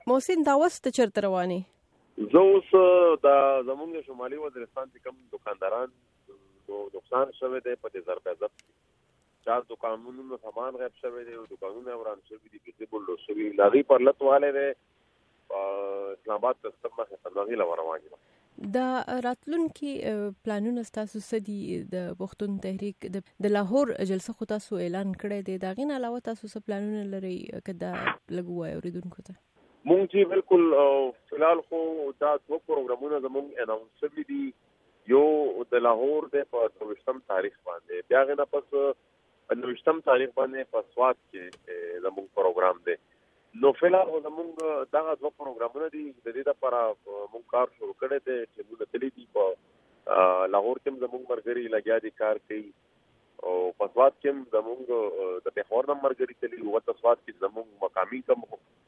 محسن دا اوس ته چېرته روانې؟ زه اوس د زمونږ شمالي وزیرستان چې کوم دکانداران نقصان شوی دی په دې ضرب ضبط کې 4 دکانونو سامان غیب شوی دی او دکانونه وران شوي دي بجلی بلډ شوي د هغې پر لت والی دی اسلام آباد ته ستر مخې ته د هغې له روان یم. دا راتلونکي پلانونه ستاسو څه دي؟ د پښتون تحریک د لاهور جلسه خو تاسو اعلان کړی دی، د هغې نه علاوه تاسو څه پلانونه لرئ که دا لږ ووایو اورېدونکو ته؟ مونږ چې بالکل فلحال خو دا 2 پروګرامونه زمونږ اناونس شوي دي. یو د لاهور دی په 29 تاریخ باندې، بیا هغې نه پس 29 تاریخ باندې په سوات کې زمونږ پروګرام دی. نو فلحال زمونږ دغه 2 پروګرامونه دي. د دې لپاره مونږ کار شروع کړی دی چې مونږ تللی دي په لاهور کې هم زمونږ ملګري لګیا دي کار کوي او په سوات کې هم زمونږ د پېښور نه ملګري تللي او په سوات کې زمونږ مقامي کوم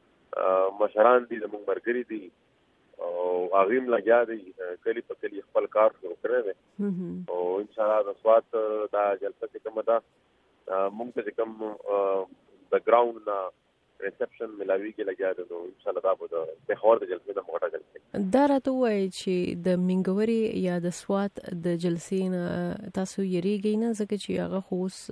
مشران دي زمونږ ملګري دي او هغوی هم لګیا دي کلي په کلي خپل کار شروع کړی دی او انشاءالله د سوات دا جلسه چې کومه ده مونږ ته چې کوم د ګراوند نه ریسپشن ملاویږي لګیا ده نو انشاءالله دا به د پېښور د جلسې نه موږ ټاکل. دا راته ووایئ چې د مینګورې یا د سوات د جلسې نه تاسو یریږئ نه؟ ځکه چې هغه خو اوس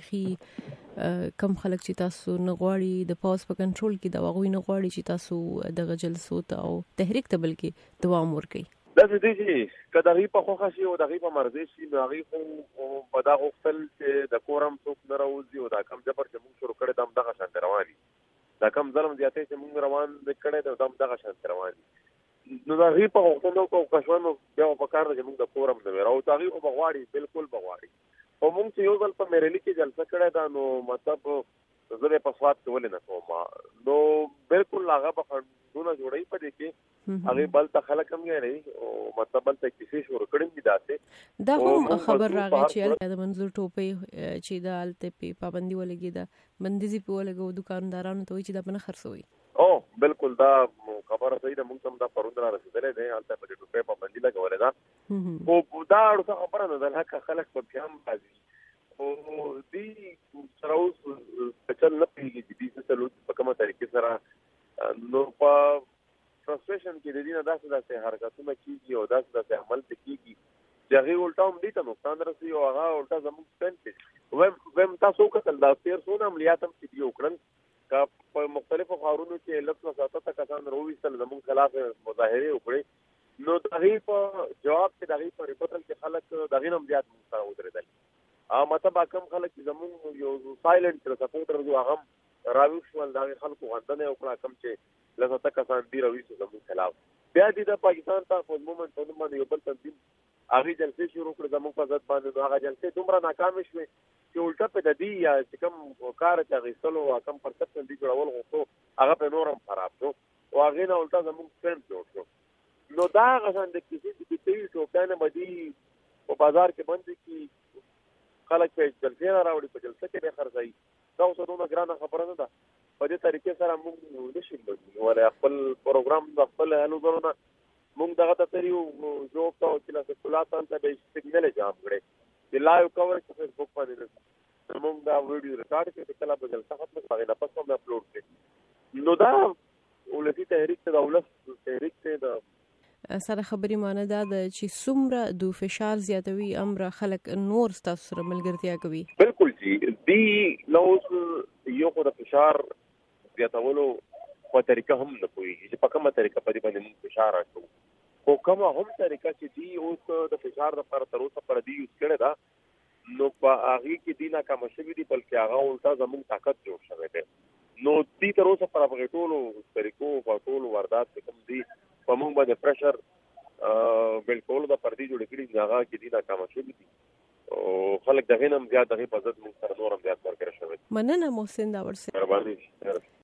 بیخي کم خلک چې تاسو نه غواړي د پاوز په کنټرول کې د هغوی نه غواړي چې تاسو دغه جلسو ته او تحریک ته بلکې دوام ورکوئ. داسې دی چې که د هغې په خوښه شي او د هغې په مرضۍ شي نو هغې خو په دا غوښتل چې د کور هم څوک نه راوځي او دا کم جبر چې موږ شروع کړی دا هم دغه شانتې روان دي. دا کم ظلم زیاتی چې موږ روان کړی دی دا هم دغه شانتې روان دي. نو د هغې په غوښتنو او کشونو بیا به پکار ده چې موږ د کور هم نه وي راوځو. هغې خو به غواړي، بالکل به غواړي. خو موږ چې یو ځل په میرلي کې جلسه کړې ده نو مطلب زه به په سوات کې ولې نه کوم نو بالکل هغه به خنډونه جوړوي په دې کې. هغې بل ته خلک هم ګڼي او مطلب بل ته کیسې شروع کړي دي داسې. دا هم خبر راغی چې د منظور ټوپۍ چې دا هلته پې پابندي ولګېده، بندیزي پې ولګو دوکاندارانو ته وایي چې دا به نه خرڅوي. بالکل دا خبره صحیح ده. موږ ته هم دا پرون را رسېدلی دی هلته په دې ټوپۍ پابندي لګولې ده خو دا اړوسه خبره نه ده. حقه خلک په بیا هم راځي خو دوی سره اوس چل نه پوهېږي چې دوی څه چل په کومه طریقې سره نو په فرسټریشن کې د دې نه داسې حرکتونه کېږي او داسې عمل ته کېږي چې هغې الټا هم دې ته نقصان رسوي او هغه الټا زموږ سپینډ کوي. ویم تاسو وکتل دا تېر څونه عملیات هم چې دي وکړل که په مختلفو ښارونو کې لس نه 70 کسان راوویستل زموږ خلاف مظاهرې وکړې نو د هغې په جواب کې د هغې په ریپوټل کې خلک د هغې نه هم زیات موږ سره ودرېدل. مطلب کوم خلک چې زموږ یو سایلنټ سپورټر وو هغه هم راویښ شول، د هغې خلکو غندنه یې وکړه کوم چې لس 70 کسان دي راویستو زموږ خلاف. بیا دې د پاکستان تحفظ مومنټ په نوم باندې یو بل تنظیم هغې جلسې شروع کړې زموږ په ضد باندې نو هغه جلسې دومره ناکامې شوې چې الټه په د دې یا چې کوم کار چې اخیستلو او کوم پرسپشن دې جوړول غوښتو هغه په نور هم خراب شو او هغې نه الټه زموږ سپینډ جوړ شو. نو دا هغه شان د کیسې چې کیسې ټوپیانې به دي په بازار کې بندې کړي خلک په جلسې نه راوړي په جلسه کې به خرڅوي. دا اوس دونه ګرانه خبره نه ده. په دې طریقې سره موږ نشو بدلولی ولې خپل پروګرام د خپل هلو ځلو نه موږ دغه ته تر یو جواب ته چې له سکولاتان ته به سګنل جام کړی چې لایو کوریج په فیسبوک باندې موږ دا ویډیو ریکارډ کړي چې کله به جلسه ختمه شي هغې نه پس هم اپلوډ کړي. نو دا ولسي تحریک ته د ولس تحریک ته د سره خبرې معنی دا ده چې څومره د فشار زیاتوي امره خلک نور ستاسو سره ملګرتیا کوي. بالکل جی دی نو اوس یو خو د فشار زیاتولو په طریقه هم نه پوهېږي چې په کومه طریقه په دې باندې موږ فشار اچوو خو کومه هم طریقه چې دی اوس د فشار دپاره تر اوسه پورې دی یوز کړې ده نو په هغې کې دی ناکامه شوي دي بلکې هغه الټا زموږ طاقت جوړ شوی دی. نو دی تر اوسه پر هغې ټولو طریقو په ټولو واردات چې کوم دی په موږ باندې پرشر بل کولو دپاره دی جوړې کړي دي هغه کې دی ناکامه شوي دي او خلک د هغې نه هم زیات د هغې په ضد موږ سره نور هم زیات ملګري شوي دي. مننه محسن داور صاحب. مهرباني.